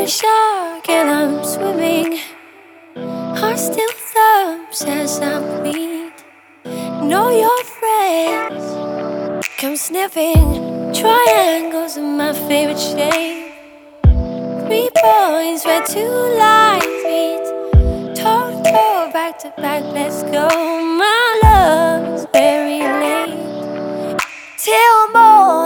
shark and I'm swimming. Heart still thumps as I bleed. Know your friends come sniffing. Triangles are my favorite shape. 3 points where 2 lines meet. Toe back to back, let's go. My love is very late till morning.